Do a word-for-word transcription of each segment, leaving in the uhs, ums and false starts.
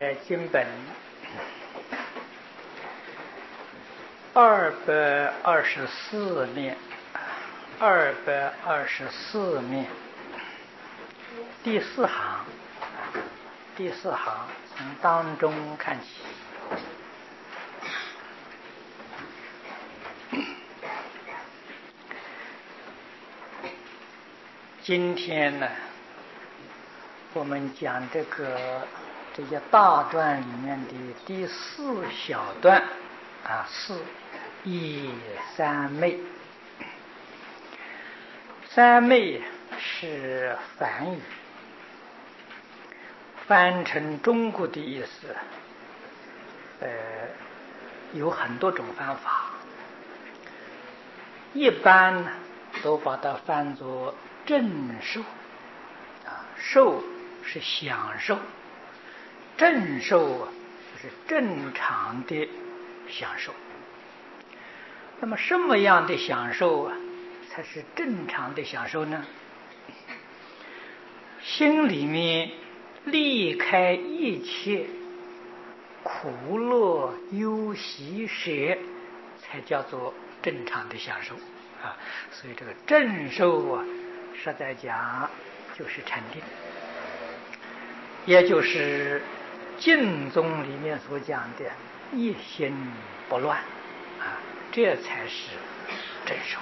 呃，经本二百二十四面，二百二十四面，第四行，第四行从当中看起。今天呢，我们讲这个这些大段里面的第四小段啊，四一三昧。三昧是梵语，翻成中国的意思，呃，有很多种翻法。一般呢，都把它翻作正受啊，受是享受，正受就是正常的享受。那么什么样的享受啊才是正常的享受呢？心里面离开一切苦乐忧喜舍，才叫做正常的享受啊。所以这个正受啊，实在讲就是禅定，也就是净宗里面所讲的一心不乱啊，这才是正受。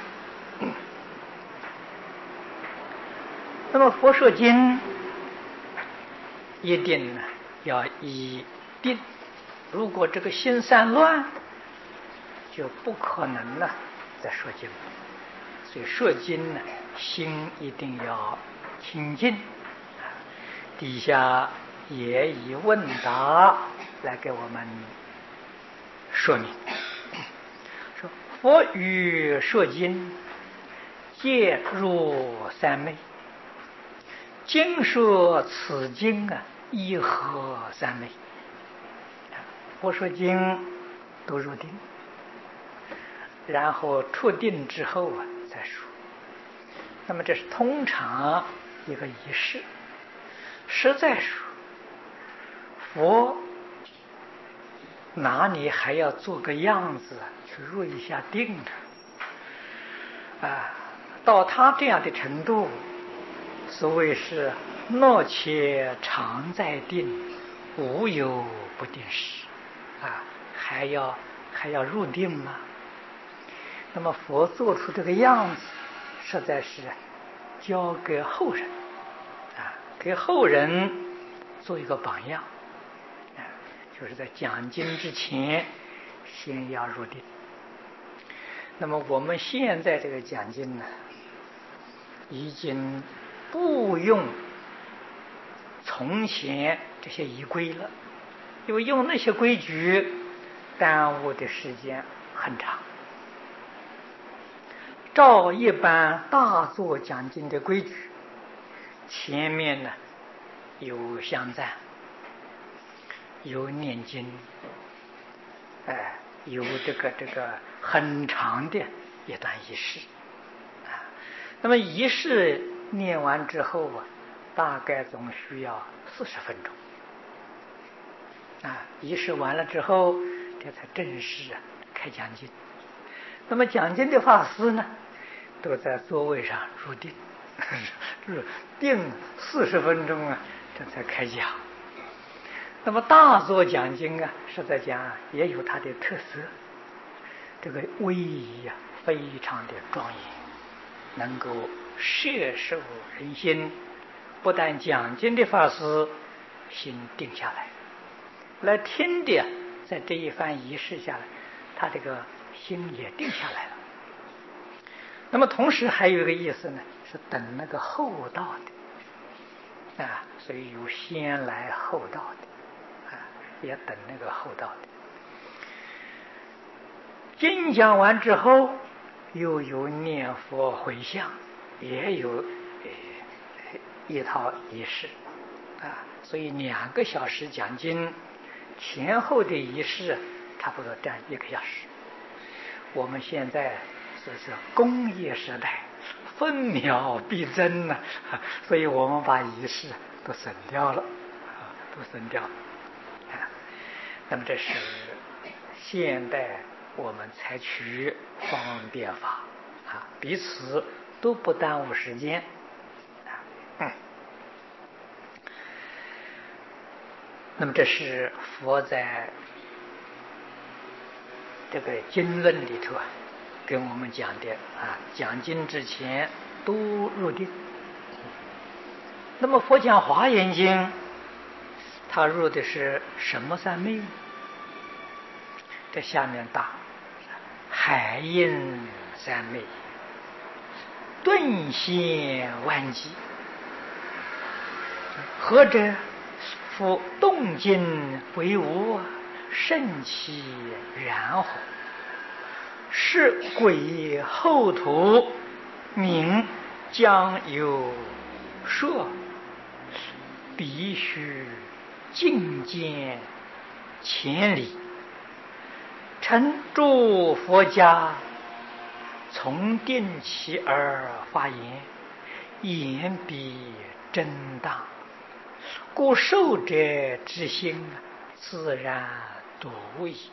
那么佛说经一定呢要依定，如果这个心散乱，就不可能呢再说经。所以说经呢，心一定要清净。底下也以问答来给我们说明，说佛语说经，皆入三昧。经说此经啊，亦合三昧。佛说经都入定，然后出定之后啊再说。那么这是通常一个仪式。实在说，佛哪里还要做个样子去入一下定的啊？到他这样的程度，所谓是若且常在定，无有不定时啊，还要还要入定吗？那么佛做出这个样子，实在是交给后人啊，给后人做一个榜样啊，就是在讲经之前先要入定。那么我们现在这个讲经呢，已经不用从前这些仪规了，因为用那些规矩耽误的时间很长。照一般大作讲经的规矩，前面呢有香赞，有念经，哎，有这个这个很长的一段仪式啊。那么仪式念完之后啊，大概总需要四十分钟啊。仪式完了之后，这才正式啊开讲经。那么讲经的法师呢，都在座位上入定，入定四十分钟啊，这才开讲。那么大座讲经啊，实在讲也有它的特色，这个威仪啊，非常的庄严，能够摄受人心。不但讲经的法师心定下来，来听的在这一番仪式下来，他这个心也定下来了。那么同时还有一个意思呢，是等那个后道的啊，所以有先来后道的啊，也等那个后道的。经讲完之后，又有念佛回向，也有呃一套仪式啊，所以两个小时讲经，前后的仪式差不多占一个小时。我们现在这是工业时代，分秒必争呢、啊，所以我们把仪式都省掉了啊，都省掉了。啊， 那么这是现代我们采取方便法啊，彼此都不耽误时间啊。嗯，那么这是佛在这个经论里头啊，跟我们讲的啊，讲经之前都入定。那么佛讲华严经，他入的是什么三昧？这下面答：海印三昧，顿现万机。何者？复动静为无，盛气然后，是鬼后土，名将有说，必须觐见千里。臣诸佛家，从定起而发言，言必真当，故受者之心自然笃矣。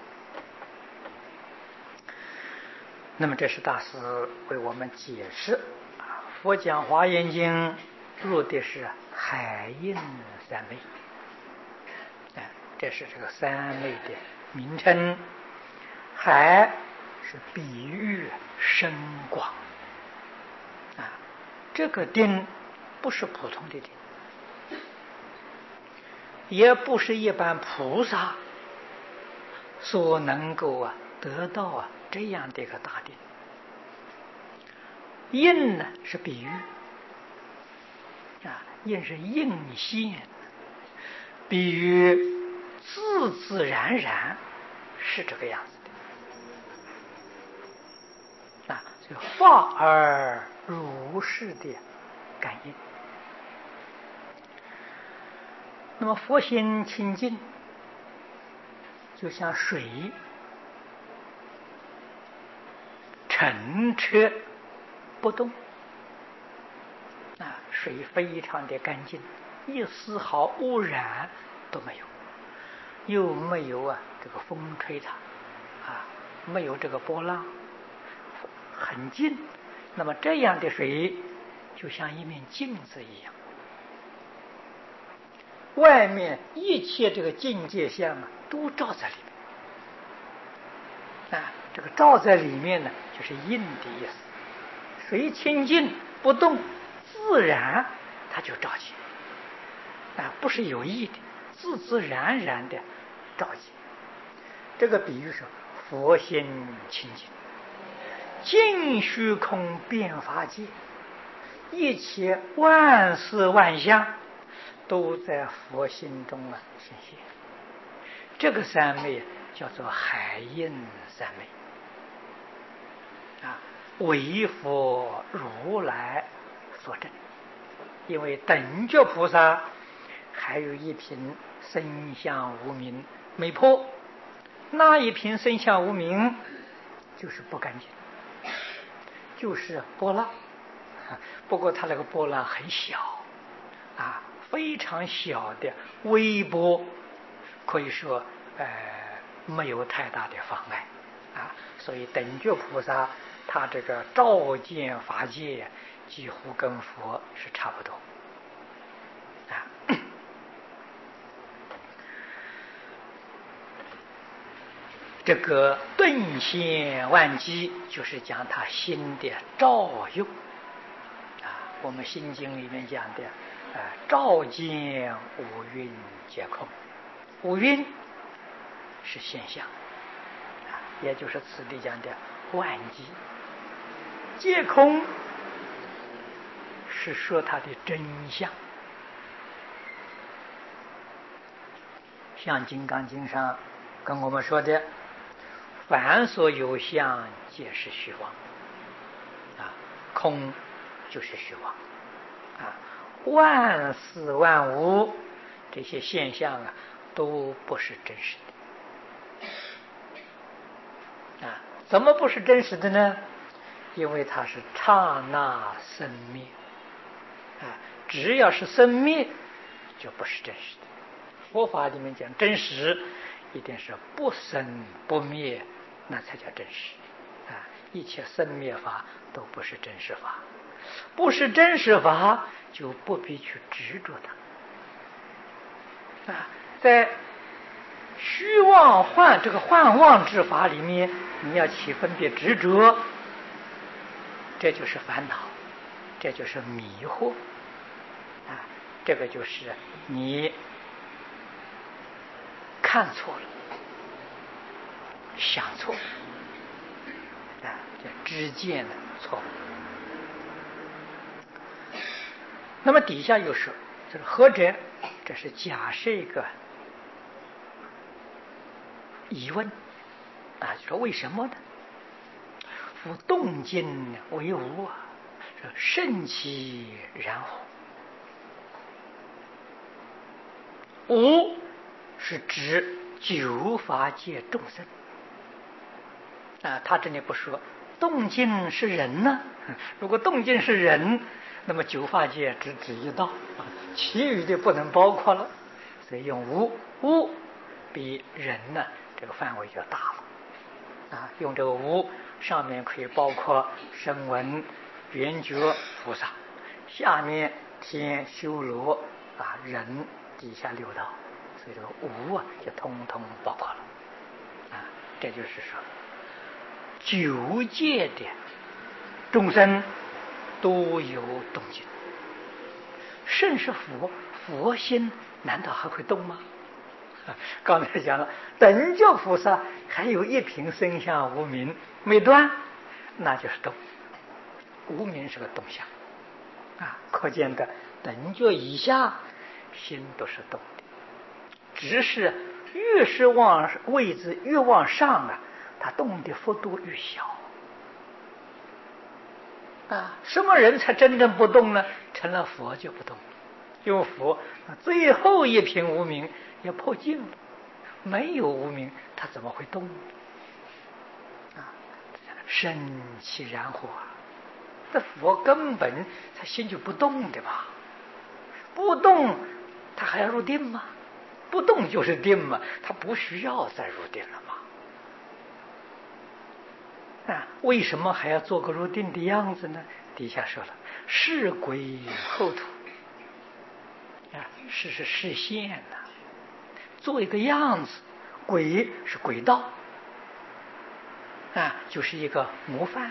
那么这是大师为我们解释佛讲华严经入的是海印三昧，哎，这是这个三昧的名称。海是比喻深广啊，这个定不是普通的定，也不是一般菩萨所能够啊得到啊这样的一个大定。印呢是比喻啊，印是应现，比喻自自然然是这个样子的啊，就化而如是的感应。那么佛心清净，就像水澄澈不动啊，水非常的干净，一丝毫污染都没有，又没有啊这个风吹它啊，没有这个波浪，很净。那么这样的水就像一面镜子一样，外面一切这个境界相啊都照在里面啊，这个照在里面呢就是印的意思。水清净不动，自然它就照见啊，不是有意的，自自然然的照见。这个比喻是佛心清净，尽虚空遍法界，一切万事万象都在佛心中啊显现。这个三昧叫做海印三昧啊，为佛如来所证。因为等觉菩萨还有一品身相无明没破，那一品身相无明就是不干净，就是波浪，不过它那个波浪很小啊，非常小的微波，可以说呃没有太大的妨碍啊，所以等觉菩萨他这个照见法界几乎跟佛是差不多啊。这个顿现万机就是讲他心的照用啊，我们心经里面讲的呃照见五蕴皆空，五蕴是现象啊，也就是此地讲的万机，皆空是说它的真相。像《金刚经》上跟我们说的，凡所有相，皆是虚妄啊，空就是虚妄啊，万事万物这些现象啊，都不是真实的啊。怎么不是真实的呢？因为它是刹那生灭啊，只要是生灭，就不是真实的。佛法里面讲真实， 一定是不生不灭，那才叫真实啊！一切生灭法都不是真实法，不是真实法就不必去执着它啊！在虚妄幻这个幻妄之法里面，你要起分别执着，这就是烦恼，这就是迷惑啊！这个就是你看错了，想错了啊，这知见的错误。那么底下又说，这是何者？这是假设一个疑问啊，就说为什么呢？夫动静为无啊，甚其然乎？无是指九法界众生啊，他这里不说动静是人呢。如果动静是人，那么九法界只指一道啊，其余的不能包括了。所以用无，无比人呢这个范围就大了啊。用这个无，上面可以包括声闻、缘觉菩萨，下面天、修罗啊，人底下六道，所以这个无啊就通通包括了啊。这就是说，九界的众生都有动静，甚是佛，佛心难道还会动吗？刚才讲了，等觉菩萨还有一品生相无明没断，那就是动。无明是个动相啊，可见的等觉以下心都是动的，只是越是往位置越往上啊，它动的幅度越小啊。什么人才真正不动呢？成了佛就不动了，因为佛最后一品无明也破尽了，没有无明他怎么会动啊？甚其然乎啊！这佛根本他心就不动的吧？不动他还要入定吗？不动就是定嘛，他不需要再入定了嘛。啊，为什么还要做个入定的样子呢？底下说了，是鬼后土啊，是是视线呐、啊，做一个样子。轨是轨道啊，就是一个模范。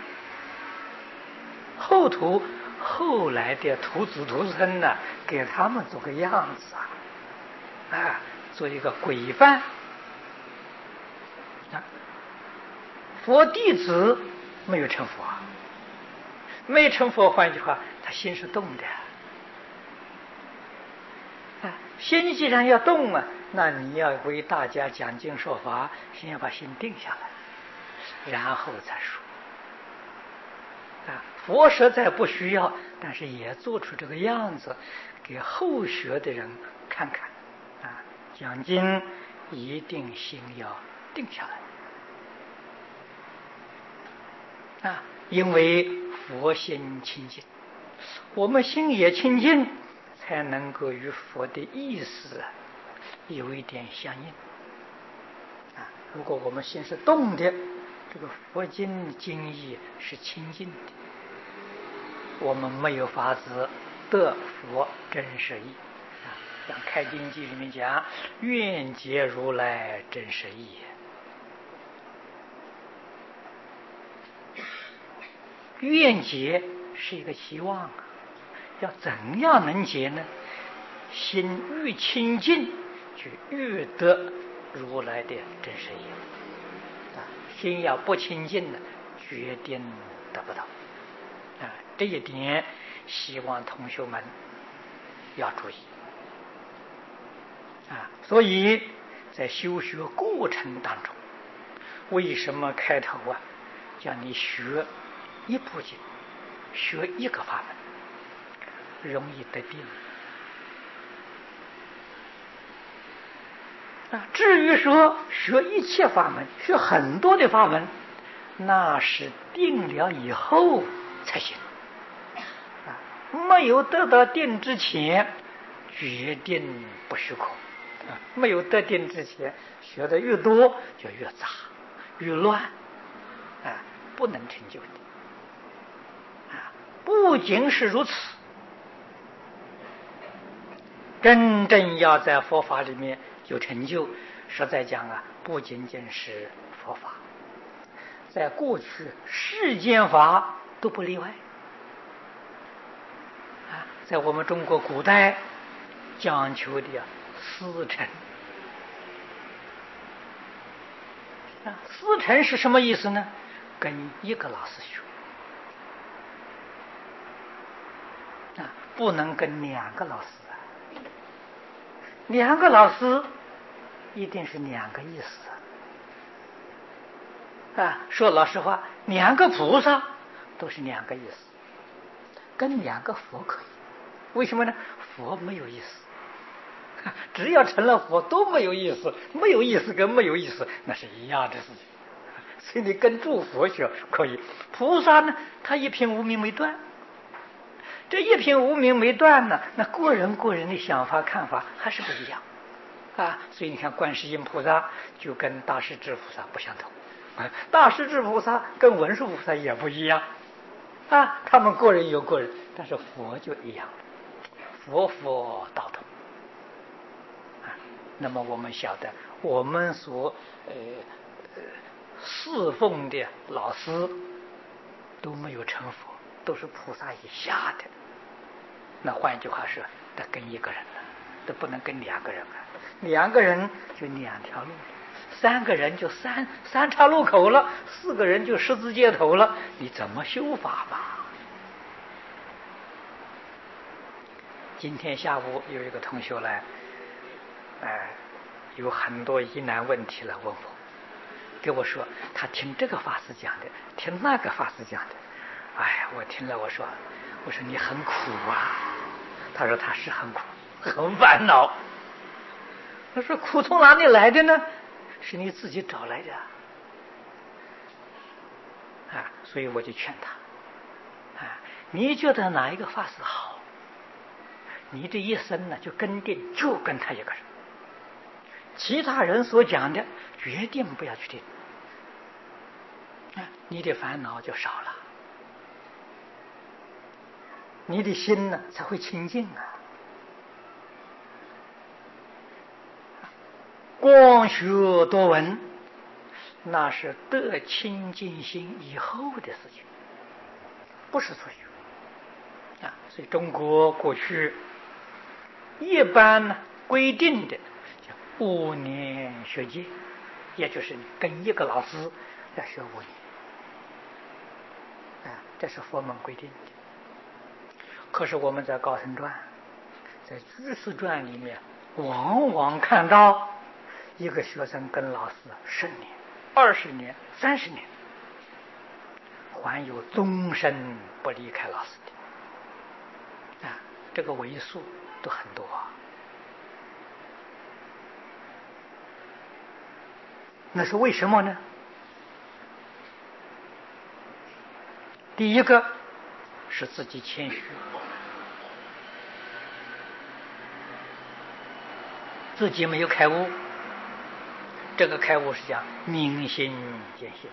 后土后来的徒子徒孙呢，给他们做个样子啊，啊，做一个规范啊。佛弟子没有成佛，没成佛，换句话，他心是动的啊。心既然要动啊，那你要为大家讲经说法，先要把心定下来，然后再说啊。佛实在不需要，但是也做出这个样子给后学的人看看啊。讲经一定心要定下来啊，因为佛心清净，我们心也清净，才能够与佛的意思有一点相应啊。如果我们心是动的，这个佛经经义是清净的，我们没有法子得佛真实义啊。像《开经记》里面讲，愿解如来真实义。愿解是一个期望啊，要怎样能解呢？心越清净，就越得如来的真实义啊。心要不清净呢，决定得不到啊。这一点希望同学们要注意啊。所以在修学过程当中，为什么开头啊叫你学一部经，学一个法门，容易得定啊。至于说学一切法门，学很多的法门，那是定了以后才行啊。没有得到定之前，决定不许可啊，没有得定之前，学的越多就越杂越乱，啊，不能成就的。啊，不仅是如此，真正要在佛法里面有成就，实在讲啊，不仅仅是佛法，在过去世间法都不例外。啊，在我们中国古代讲求的师承。啊，师承是什么意思呢？跟一个老师学，啊，不能跟两个老师啊。两个老师一定是两个意思啊。啊，说老实话，两个菩萨都是两个意思，跟两个佛可以。为什么呢？佛没有意思，只要成了佛都没有意思，没有意思跟没有意思那是一样的事情。所以你跟诸佛学可以，菩萨呢，他一品无明没断，这一品无明没断呢，那个人个人的想法看法还是不一样啊。所以你看观世音菩萨就跟大势至菩萨不相同，啊，大势至菩萨跟文殊菩萨也不一样啊，他们个人有个人，但是佛就一样，佛佛道同啊。那么我们晓得，我们所呃呃侍奉的老师都没有成佛，都是菩萨以下的。那换句话说，得跟一个人了，都不能跟两个人了。两个人就两条路，三个人就三三岔路口了，四个人就十字街头了，你怎么修法嘛？今天下午有一个同学来，哎、呃，有很多疑难问题来问我，跟我说他听这个法师讲的，听那个法师讲的，哎，我听了我说，我说你很苦啊。他说他是很苦，很烦恼。他说苦从哪里来的呢？是你自己找来的啊。所以我就劝他啊，你觉得哪一个法师好，你这一生呢就跟定，就跟他一个人，其他人所讲的决定不要去听啊，你的烦恼就少了，你的心呢才会清净啊。光学多闻，那是得清净心以后的事情，不是初学啊。所以中国过去一般呢规定的叫五年学戒，也就是跟一个老师要学五年啊，这是佛门规定的。可是我们在高僧传、在居士传里面，往往看到一个学生跟老师十年、二十年、三十年，还有终身不离开老师的啊，这个为数都很多啊。那是为什么呢？第一个是自己谦虚，自己没有开悟。这个开悟是讲明心见性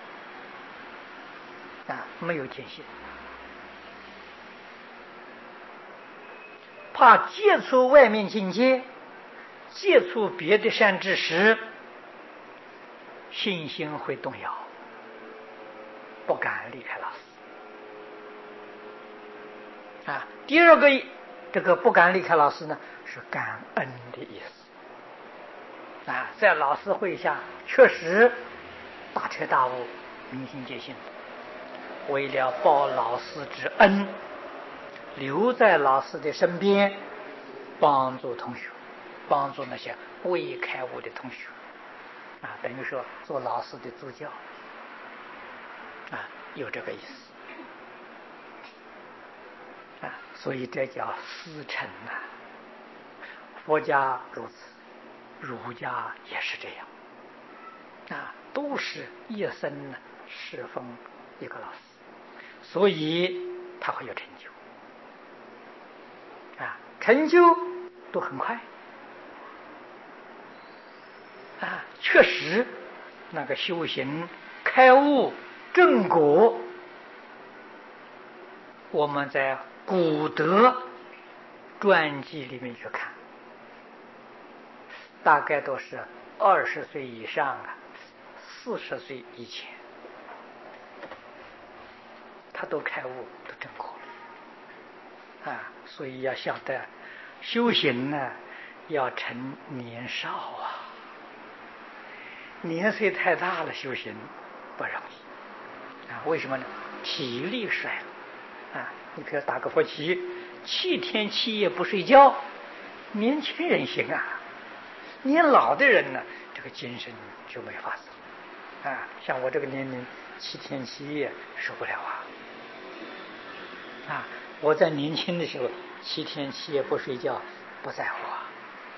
啊，没有见性，怕接触外面境界，接触别的善知识，信心会动摇，不敢离开老师啊。第二个，这个不敢离开老师呢，是感恩的意思啊，在老师会下确实大彻大悟，明心见性，为了报老师之恩，留在老师的身边，帮助同学，帮助那些未开悟的同学啊，等于说做老师的助教啊，有这个意思啊。所以这叫师承啊。佛家如此，儒家也是这样啊，都是一生呢侍奉一个老师，所以他会有成就啊，成就都很快啊，确实那个修行开悟正果，我们在古德传记里面去看，大概都是二十岁以上啊，四十岁以前，他都开悟，都正果了啊！所以要晓得，修行呢，要趁年少啊。年岁太大了，修行不容易啊！为什么呢？体力衰了啊！你比如打个佛七，七天七夜不睡觉，年轻人行啊。年老的人呢，这个精神就没法子啊。像我这个年龄，七天七夜受不了啊！啊，我在年轻的时候，七天七夜不睡觉，不在乎啊。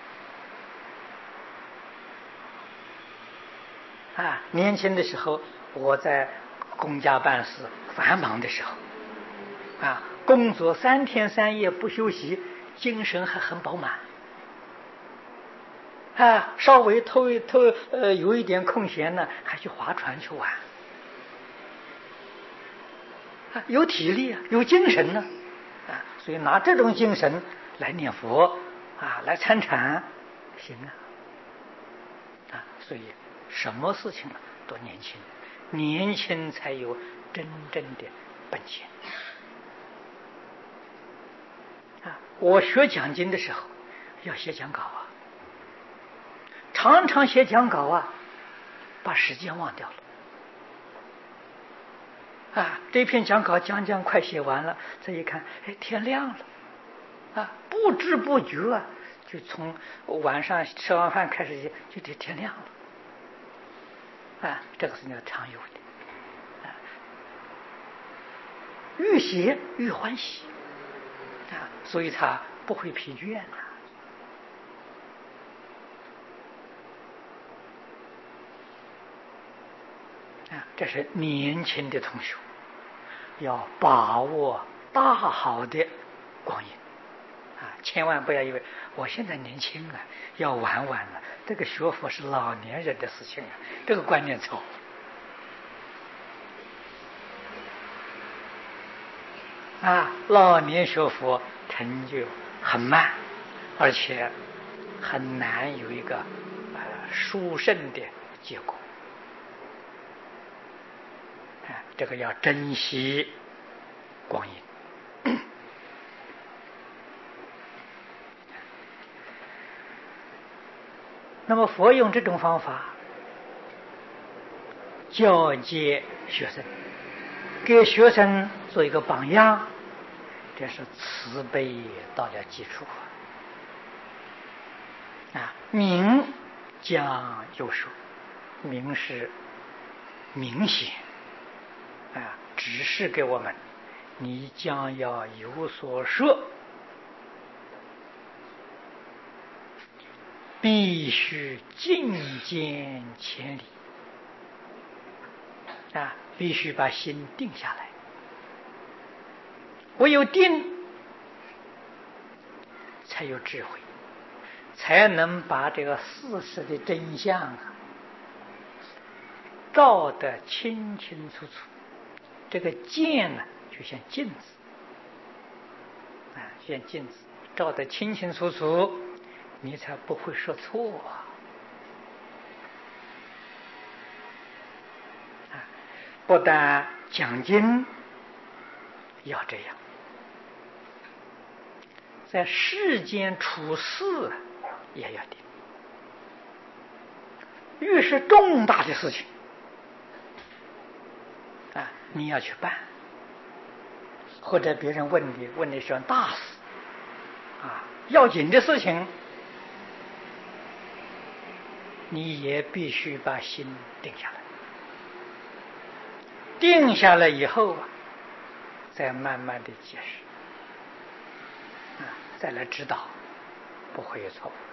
啊，年轻的时候，我在公家办事繁忙的时候，啊，工作三天三夜不休息，精神还很饱满。啊，稍微偷偷呃有一点空闲呢，还去划船去玩。啊，有体力啊，有精神呢，啊，所以拿这种精神来念佛啊，来参禅，行啊。啊，所以什么事情都年轻，年轻才有真正的本钱。啊，我学讲经的时候要写讲稿啊，常常写讲稿啊，把时间忘掉了。啊，这篇讲稿讲讲快写完了，再一看，哎，天亮了，啊，不知不觉啊，就从晚上吃完饭开始写，就得天亮了。啊，这个是叫常有的。啊，越写越欢喜，啊，所以他不会疲倦啊。啊，这是年轻的同学要把握大好的光阴啊！千万不要以为我现在年轻啊，要玩玩了。这个学佛是老年人的事情啊，这个观念错误啊！老年学佛成就很慢，而且很难有一个呃殊胜的结果。这个要珍惜光阴。那么佛用这种方法教诫学生，给学生做一个榜样，这是慈悲到了基础啊！明讲有说，明是明显啊，指示给我们，你将要有所说，必须进见千里啊！必须把心定下来，唯有定，才有智慧，才能把这个事实的真相啊照得清清楚楚。这个见呢，就像镜子啊，像镜子照得清清楚楚，你才不会说错啊！啊，不但讲经要这样，在世间处事也要定。越是重大的事情啊，你要去办，或者别人问你，问你什么大事啊，要紧的事情，你也必须把心定下来。定下来以后啊，再慢慢的解释啊，再来指导，不会有错误。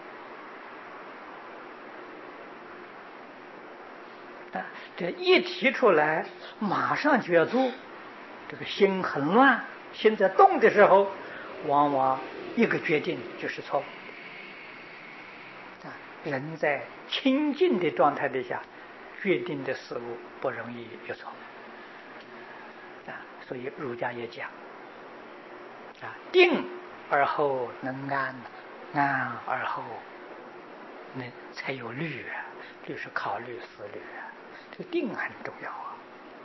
啊，这一提出来，马上就要做，这个心很乱，心在动的时候，往往一个决定就是错误。啊， 人在清净的状态底下，决定的事物不容易有错啊。所以儒家也讲啊，定而后能安，安而后那才有虑啊，虑是考虑思虑啊，这个定很重要啊。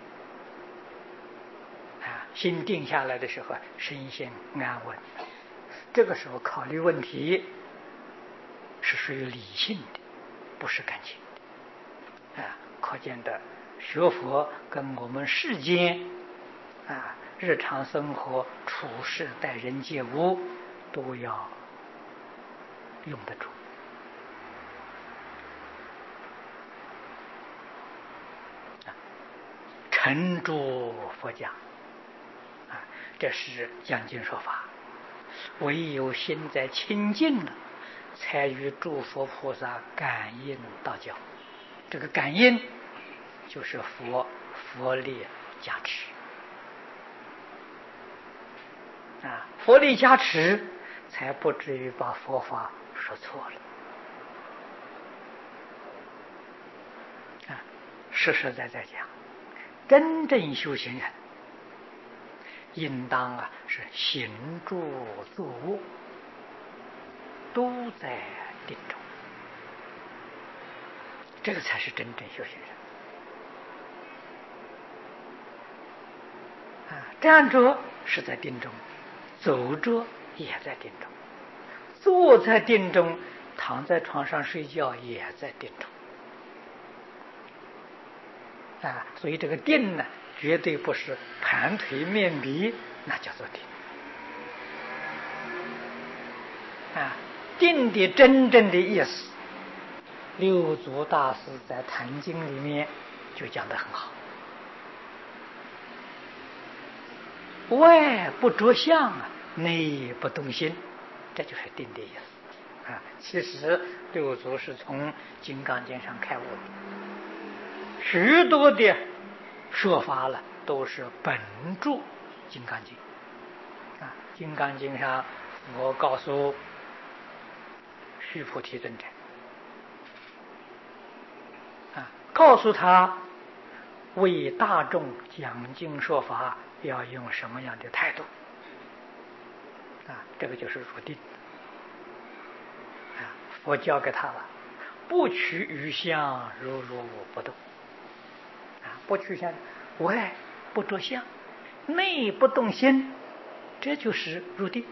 啊，心定下来的时候，身心安稳，这个时候考虑问题是属于理性的，不是感情的啊。可见的学佛跟我们世间啊日常生活处事待人接物都要用得住。承诸佛讲啊，这是讲经说法，唯有心在清净了，才与诸佛菩萨感应道交。这个感应就是佛佛力加持啊，佛力加持才不至于把佛法说错了啊。实实在在讲，真正修行人应当啊是行住坐卧都在定中，这个才是真正修行人啊。站着是在定中，走着也在定中，坐在定中，躺在床上睡觉也在定中啊。所以这个定呢，绝对不是盘腿面壁，那叫做定啊。定的真正的意思，六祖大师在《坛经》里面就讲得很好，外不着相啊，内不动心，这就是定的意思啊。其实六祖是从《金刚经》上开悟的，许多的说法了都是本著《金刚经》啊。《金刚经》上我告诉须菩提尊者啊，告诉他为大众讲经说法要用什么样的态度啊？这个就是入定啊。佛教给他了，不取于相，如如不动啊。不取相，外不着相，内不动心，这就是入定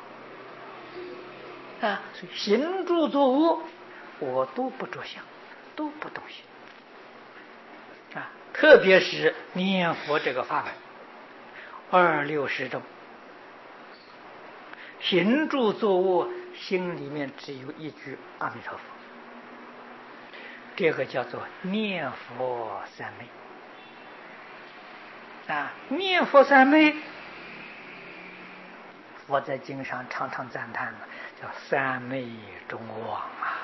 啊。所以行住坐卧，我都不着相，都不动心啊。特别是念佛这个法门，二六十中，行住坐卧，心里面只有一句阿弥陀佛，这个叫做念佛三昧啊。念佛三昧，佛在经上常常赞叹了，叫三昧中望啊。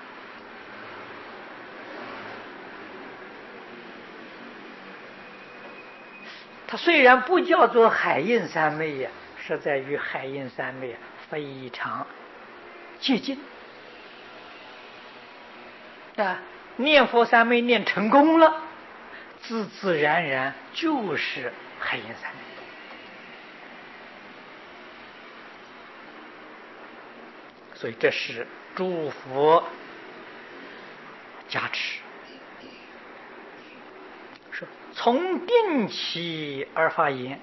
它虽然不叫做海印三昧呀，实在与海印三昧非常接近啊。念佛三昧念成功了，自自然然就是海印三昧。所以这是诸佛加持，说从定起而发言。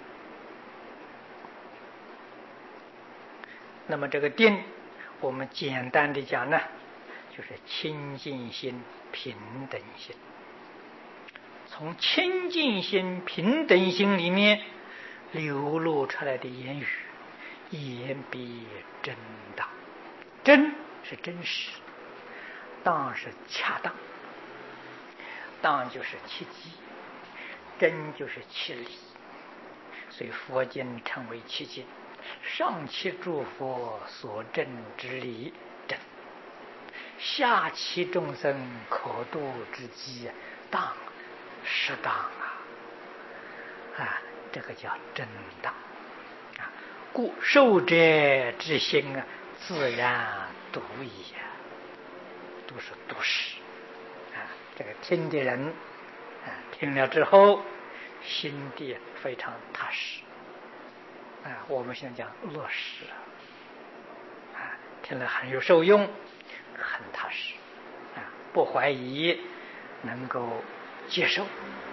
那么这个定，我们简单的讲呢，就是清净心、平等心。从清净心、平等心里面流露出来的言语，言必真当。真是真实，当是恰当，当就是契机，真就是契理。所以佛经称为契经，上契诸佛所证之理真，下契众生可度之机当，适当啊啊，这个叫真当啊。故受者之心啊，自然独一啊。 都是都实啊。这个听的人啊，听了之后心地非常踏实啊。我们现在讲落实啊，听了很有受用，很踏实啊，不怀疑，能够接受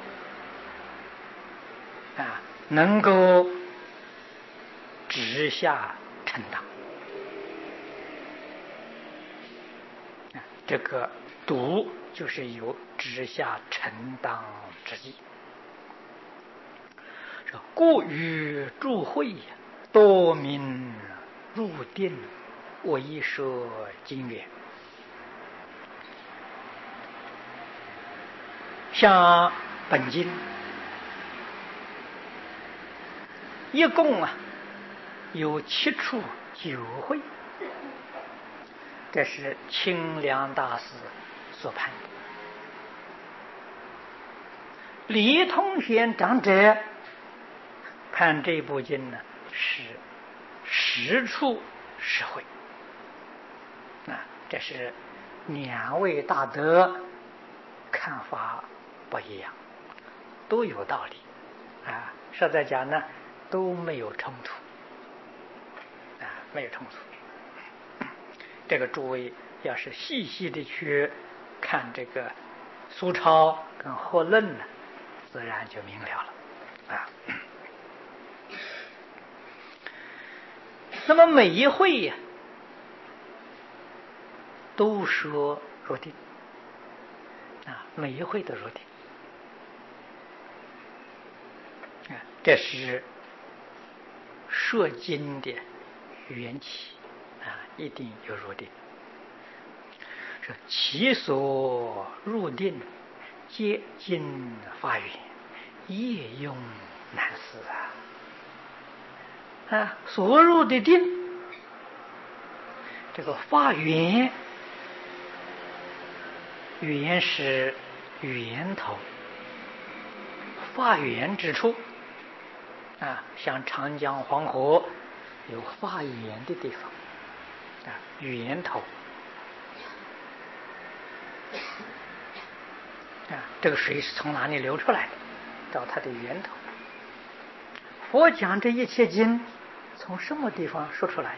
啊，能够直下承当啊。这个读就是有直下承当之意。故于诸会多名入定，为说经缘。像本经一共啊有七处九会，这是清凉大师所判的。李通玄长者判这部经呢是十处十会啊，这是两位大德看法不一样，都有道理啊。实在讲呢，都没有冲突啊，没有冲突。这个诸位要是细细的去看这个苏超跟惑论呢，自然就明了了啊。那么每一会呀、啊，都说入定啊，每一会都入定啊，这是说经的缘起啊，一定有入定。说其所入定，皆经发源，业用难思啊！啊，所入的定，这个发源，源是源头，发源之处啊，像长江黄河有发源的地方啊，源头啊，这个水是从哪里流出来的？到它的源头。佛讲这一切经，从什么地方说出来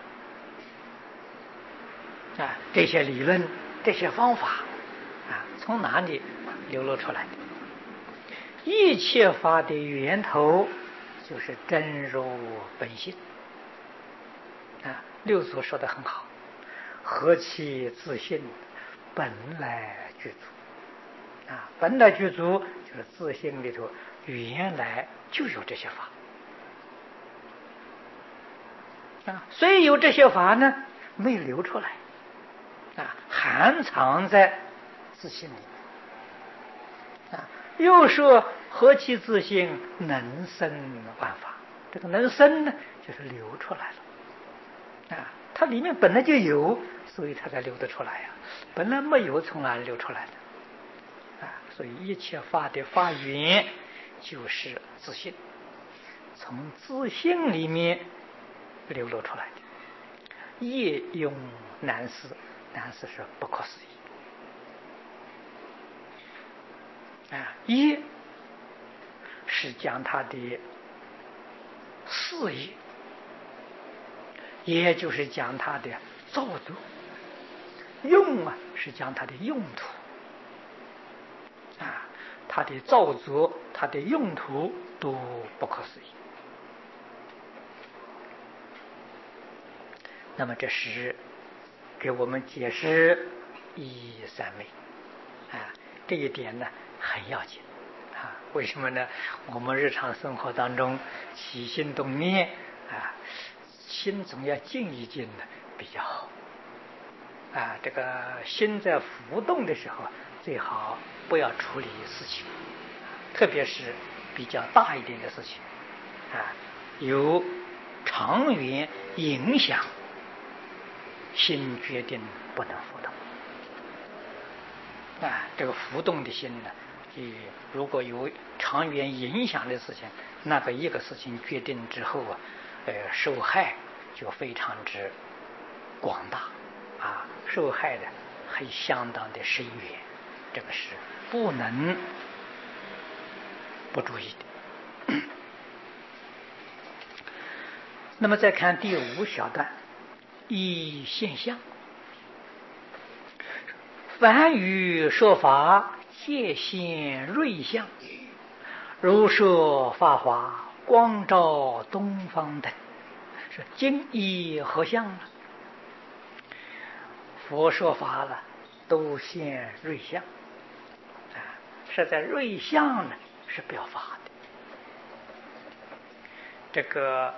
的？啊，这些理论、这些方法啊，从哪里流露出来的？一切法的源头就是真如本性啊。六祖说得很好，何其自性，本来具足啊！本来具足就是自性里头原来就有这些法啊，虽有这些法呢，没流出来啊，含藏在自性里啊。又说何其自性，能生万法。这个能生呢，就是流出来了啊，它里面本来就有，所以它才流得出来呀、啊。本来没有，从哪里流出来的啊？所以一切法的发源就是自性，从自性里面流露出来的。业用难思，难思是不可思议啊！业是讲它的事业，也就是讲它的造作；用啊是讲它的用途啊，它的造作、它的用途都不可思议。那么这是给我们解释一三昧啊，这一点呢很要紧啊。为什么呢？我们日常生活当中起心动念啊，心总要静一静的比较好啊。这个心在浮动的时候，最好不要处理事情，特别是比较大一点的事情啊，有长远影响。心决定不能浮动啊！这个浮动的心呢，如果有长远影响的事情，那个一个事情决定之后啊，呃，受害就非常之广大啊！受害的还相当的深远，这个是不能不注意的。那么再看第五小段，依现象，凡语说法，界现瑞相，如说法华，光照东方等，是今依何相呢？佛说法了，都现瑞相，啊，是在瑞相呢是表法的。这个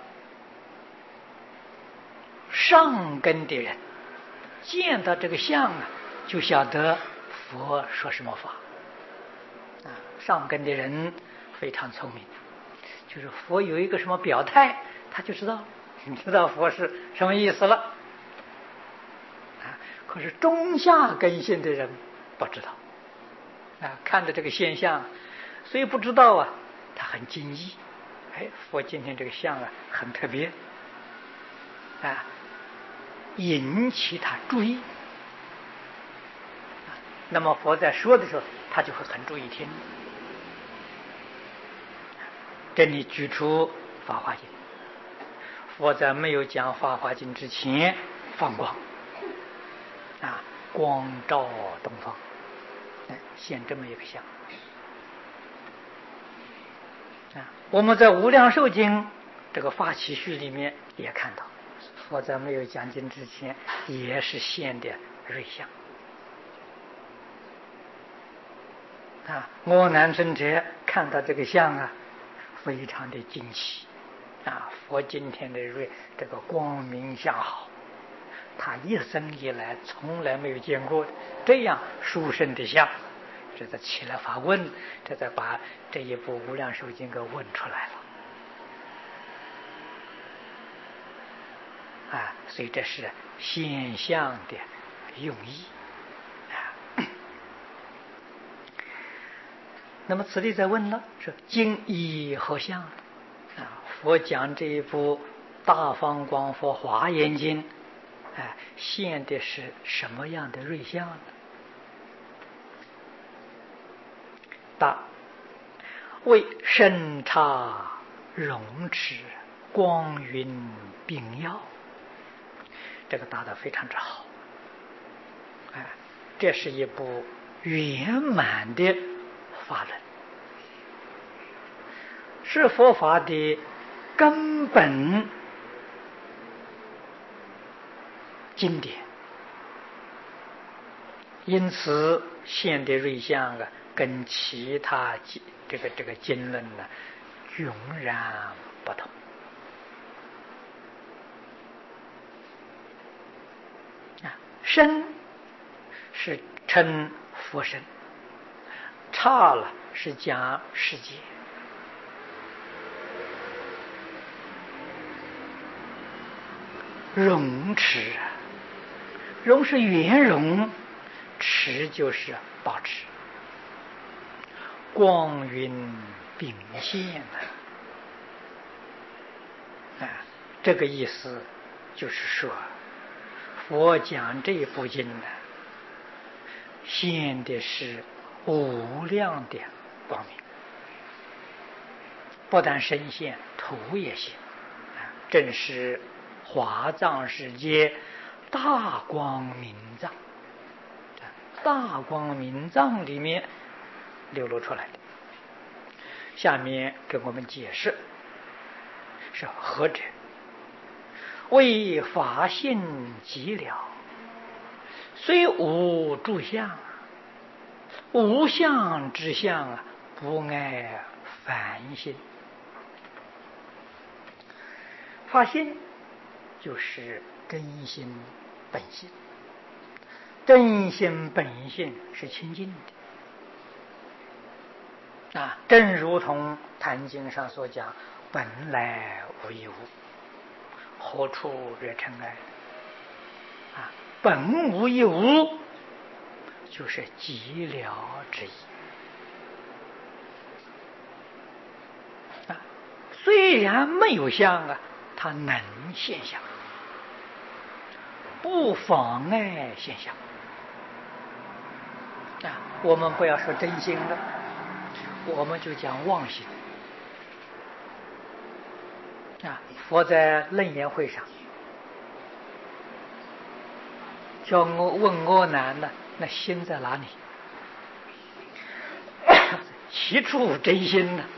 上根的人见到这个相啊，就晓得佛说什么法。啊，上根的人非常聪明，就是佛有一个什么表态，他就知道，你知道佛是什么意思了。啊，可是中下根性的人不知道。啊，看着这个现象，所以不知道啊，他很惊异。哎，佛今天这个相啊，很特别。啊，引起他注意。那么佛在说的时候，他就会很注意听。这里举出《法华经》，佛在没有讲《法华经》之前放光，啊，光照东方，哎，现这么一个相。啊，我们在《无量寿经》这个法起序里面也看到，佛在没有讲经之前也是现的瑞相。啊，阿难尊者看到这个相啊，非常的惊奇。啊，佛今天的瑞这个光明相好，他一生以来从来没有见过这样殊胜的相。这才起来发问，这才把这一部《无量寿经》给问出来了。啊，所以这是现象的用意。啊，那么此地在问了，说经依何相？啊，佛讲这一部《大方广佛华严经》，啊，现的是什么样的瑞相呢？答：为深差容持，光云并耀。这个答得非常之好。哎，这是一部圆满的法论，是佛法的根本经典。因此现的瑞相啊，跟其他这个这个经论呢迥然不同。啊，身是称佛身，差了是讲世界。容持，容是圆融，持就是保持。光云并现啊，这个意思就是说，佛讲这部经呢，现的是无量的光明，不但身现，土也现，正是华藏世界大光明藏，大光明藏里面流露出来的。下面给我们解释是何者？为法性极了，虽无住相，无相之相啊，不碍凡心。法性就是真心本性，真心本性是清净的啊，正如同《坛经》上所讲：“本来无一物，何处惹尘埃？”啊，本无一物就是寂了之意啊。虽然没有相啊，它能现象，不妨碍现象啊，我们不要说真心了，我们就讲妄心。啊，佛在楞严会上叫我问阿难呢，那心在哪里？其处真心呢？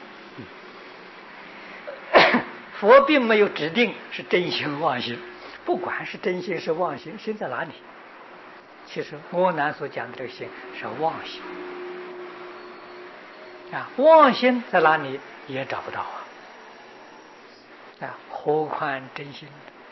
佛并没有指定是真心妄心，不管是真心是妄心，心在哪里？其实阿难所讲的这个心是妄心啊，妄心在哪里也找不到啊，啊，何况真心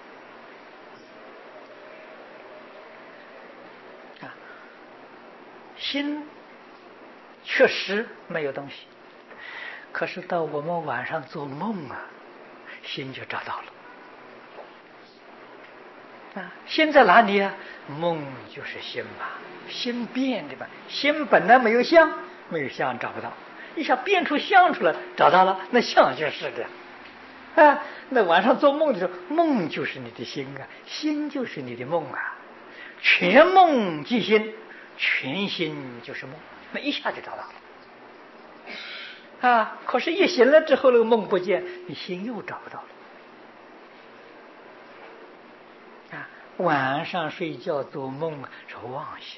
啊？心确实没有东西，可是到我们晚上做梦啊，心就找到了。啊，心在哪里啊？梦就是心嘛，心变的嘛。心本来没有相，没有相找不到，一下变出相出来，找到了，那相就是的。啊，那晚上做梦的时候，梦就是你的心啊，心就是你的梦啊，全梦即心，全心就是梦，那一下就找到了。啊，可是，一醒了之后，那个梦不见，你心又找不到了。啊，晚上睡觉做梦是妄心。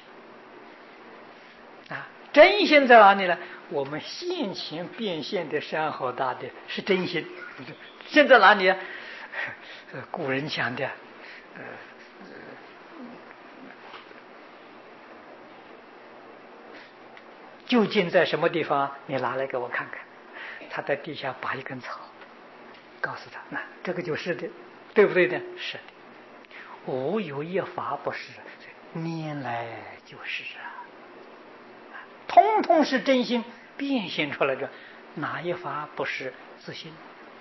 啊，真心在哪里呢？我们现前变现的山河大地是真心，现在哪里啊？古人讲的，呃，究竟在什么地方？你拿来给我看看。他在地下拔一根草，告诉他，那这个就是的，对不对呢？是的。无有一法不是，念来就是啊，通通是真心变现出来的，哪一法不是自信？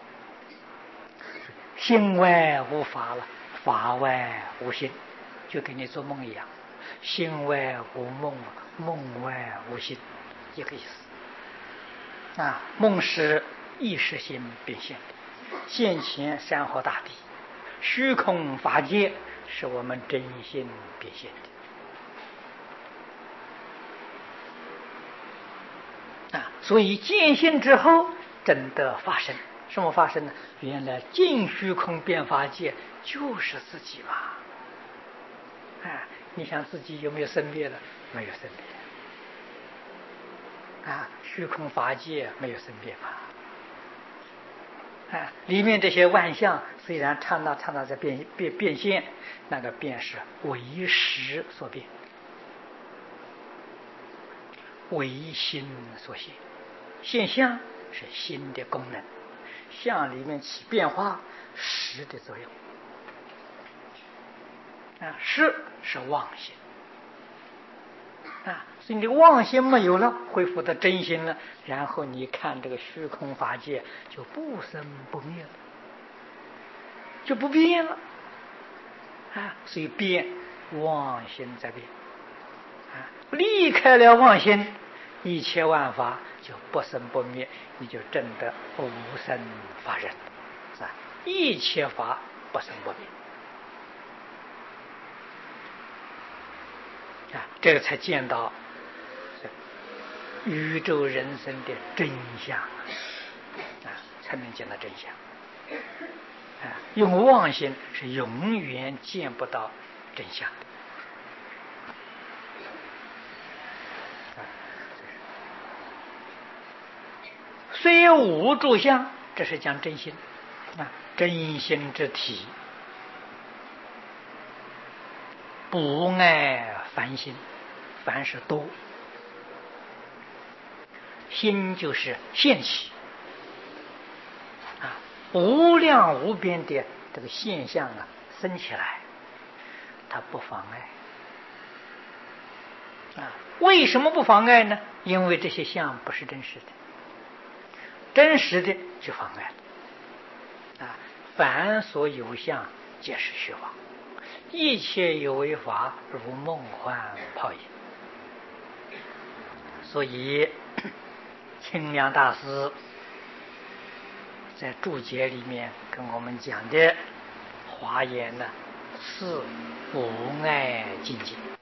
心外无法了，法外无心，就跟你做梦一样，心外无梦，梦外无心，一个意思。啊，梦是意识心变现的，现前山河大地，虚空法界是我们真心变现的。啊，所以见性之后真的发生，什么发生呢？原来尽虚空变法界就是自己嘛。啊，你想自己有没有生灭了？没有生灭。啊，虚空法界没有生灭法。啊，里面这些万象虽然刹那刹那在变变变现，那个变是为识所变，为心所现。现象是心的功能，相里面起变化，识的作用。啊，识是妄心。啊，所以你的妄心没有了，恢复到真心了，然后你看这个虚空法界就不生不灭了，就不变了。啊，所以变，妄心在变。啊，离开了妄心，一切万法就不生不灭，你就证得无生法忍，是吧？一切法不生不灭。啊，这个才见到宇宙人生的真相啊，才能见到真相。啊，用妄心是永远见不到真相的。虽无住相，这是讲真心啊，真心之体，不爱凡心，凡是多，心就是现起啊，无量无边的这个现象啊，生起来，它不妨碍啊。为什么不妨碍呢？因为这些相不是真实的，真实的就妨碍了啊。凡所有相，皆是虚妄。一切有为法，如梦幻泡影。所以清凉大师在注解里面跟我们讲的华严呢，是无碍境界。